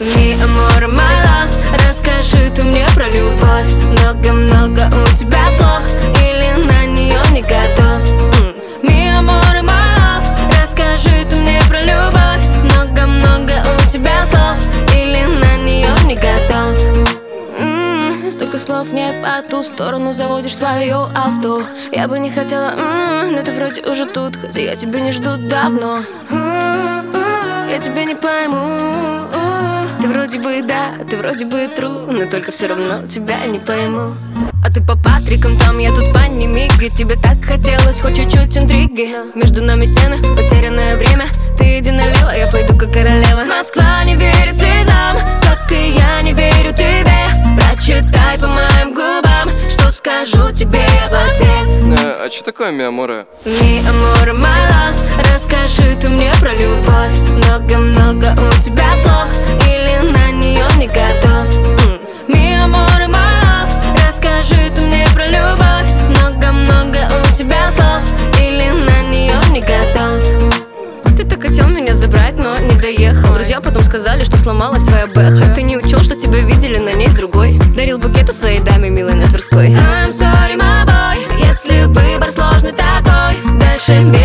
Mi amor, my love, расскажи ты мне про любовь. Много-много у тебя слов, или на нее не готов? Mi amor, my love, расскажи ты мне про любовь. Много-много у тебя слов, или на нее не готов? Столько слов не по ту сторону заводишь свое авто. Я бы не хотела, но ты вроде уже тут, хотя я тебя не жду давно. Я тебя не пойму. Ты вроде бы да, ты вроде бы true, но только все равно тебя не пойму. А ты по Патрикам там, я тут по Немиге. Тебе так хотелось, хоть чуть-чуть интриги. Между нами стены, потерянное время. Ты иди налево, я пойду как королева. Москва не верит слезам, как и я не верю тебе. Прочитай по моим губам, что скажу тебе я в ответ. А что такое mi amore? Mi amor, my love, расскажи ты мне про любовь. Много-много у тебя слов, или на нее не готов? Mi amor, my love, расскажи ты мне про любовь. Много-много у тебя слов, или на нее не готов? Ты так хотел меня забрать, но не доехал. Друзья потом сказали, что сломалась твоя бэха. Ты не учел, что тебя видели на ней с другой. Дарил букету своей даме, милой на Тверской. I'm sorry, my boy, если выбор сложный такой. Дальше